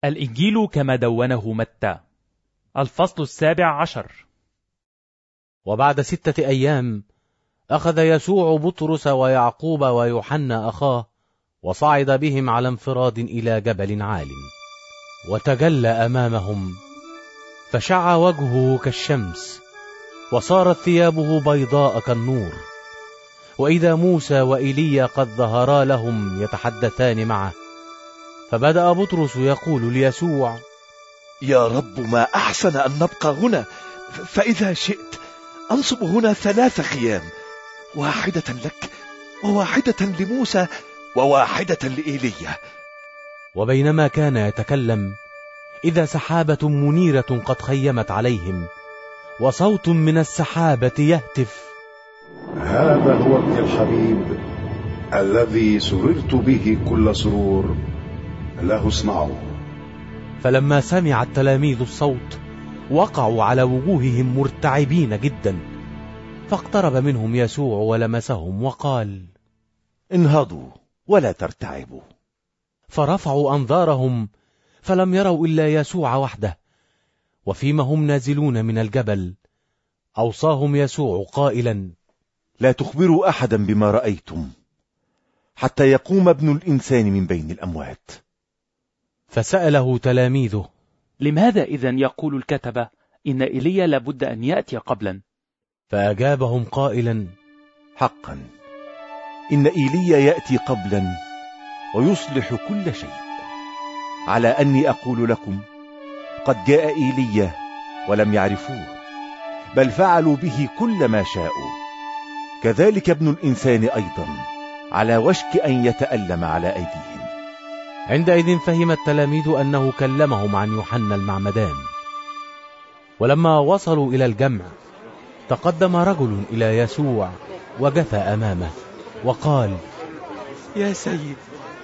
الإنجيل كما دونه متى، الفصل 17. وبعد 6 أيام أخذ يسوع بطرس ويعقوب ويوحنا أخاه، وصعد بهم على انفراد إلى جبل عال، وتجلى أمامهم، فشع وجهه كالشمس، وصارت ثيابه بيضاء كالنور. وإذا موسى وإيليا قد ظهرا لهم يتحدثان معه، فبدأ بطرس يقول ليسوع: يا رب، ما أحسن أن نبقى هنا، فإذا شئت أنصب هنا 3 خيام، واحدة لك وواحدة لموسى وواحدة لإيليا. وبينما كان يتكلم، إذا سحابة منيرة قد خيمت عليهم، وصوت من السحابة يهتف: هذا هو ابن الحبيب الذي سررت به كل سرور، له اسمعوا. فلما سمع التلاميذ الصوت وقعوا على وجوههم مرتعبين جدا، فاقترب منهم يسوع ولمسهم وقال: انهضوا ولا ترتعبوا. فرفعوا أنظارهم فلم يروا إلا يسوع وحده. وفيما هم نازلون من الجبل أوصاهم يسوع قائلا: لا تخبروا أحدا بما رأيتم حتى يقوم ابن الإنسان من بين الأموات. فسأله تلاميذه: لماذا إذن يقول الكتبة إن إيليا لابد أن يأتي قبلا؟ فأجابهم قائلا: حقا إن إيليا يأتي قبلا ويصلح كل شيء. على أني أقول لكم، قد جاء إيليا ولم يعرفوه، بل فعلوا به كل ما شاءوا. كذلك ابن الإنسان أيضا على وشك أن يتألم على أيديهم. عندئذ فهم التلاميذ أنه كلمهم عن يوحنا المعمدان. ولما وصلوا إلى الجمع، تقدم رجل إلى يسوع وجثى أمامه وقال: يا سيد،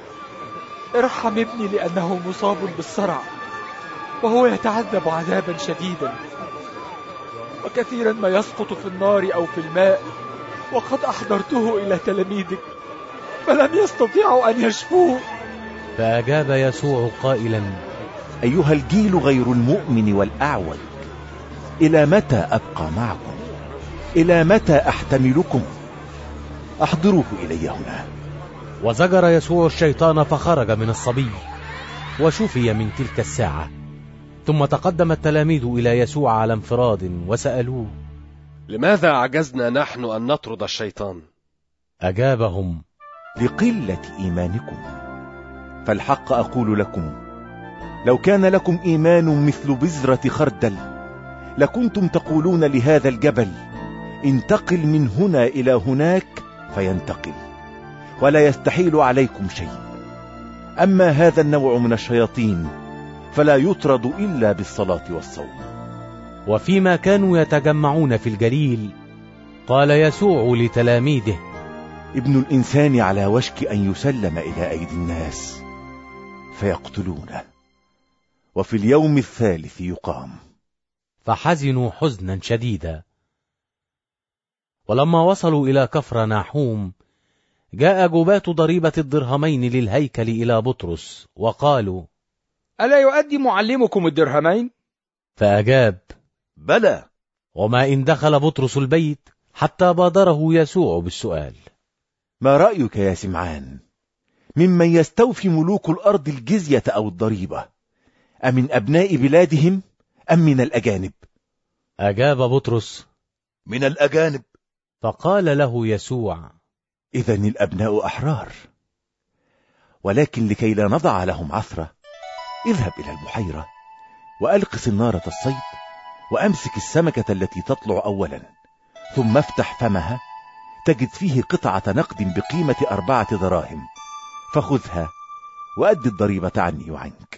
ارحم ابني لأنه مصاب بالصرع، وهو يتعذب عذابا شديدا، وكثيرا ما يسقط في النار أو في الماء، وقد أحضرته إلى تلاميذك فلم يستطيعوا أن يشفوه. فأجاب يسوع قائلا: أيها الجيل غير المؤمن والأعوج، إلى متى أبقى معكم؟ إلى متى أحتملكم؟ أحضروه إلي هنا. وزجر يسوع الشيطان فخرج من الصبي، وشفي من تلك الساعة. ثم تقدم التلاميذ إلى يسوع على انفراد وسألوه: لماذا عجزنا نحن أن نطرد الشيطان؟ أجابهم: لقلة إيمانكم. فالحق أقول لكم، لو كان لكم إيمان مثل بذرة خردل، لكنتم تقولون لهذا الجبل: انتقل من هنا إلى هناك، فينتقل، ولا يستحيل عليكم شيء. أما هذا النوع من الشياطين فلا يطرد إلا بالصلاة والصوم. وفيما كانوا يتجمعون في الجليل، قال يسوع لتلاميذه: ابن الإنسان على وشك أن يسلم إلى أيدي الناس، فيقتلونه، وفي اليوم الثالث يقام. فحزنوا حزنا شديدا. ولما وصلوا إلى كفرناحوم، جاء جباة ضريبة الدرهمين للهيكل إلى بطرس وقالوا: ألا يؤدي معلمكم الدرهمين؟ فأجاب: بلى. وما إن دخل بطرس البيت حتى بادره يسوع بالسؤال: ما رأيك يا سمعان؟ ممن يستوفي ملوك الأرض الجزية أو الضريبة، أمن أبناء بلادهم أم من الأجانب؟ أجاب بطرس: من الأجانب. فقال له يسوع: إذن الأبناء أحرار. ولكن لكي لا نضع لهم عثرة، اذهب إلى البحيرة وألق صنارة الصيد، وأمسك السمكة التي تطلع أولا، ثم افتح فمها، تجد فيه قطعة نقد بقيمة 4 دراهم، فخذها وأد الضريبة عني وعنك.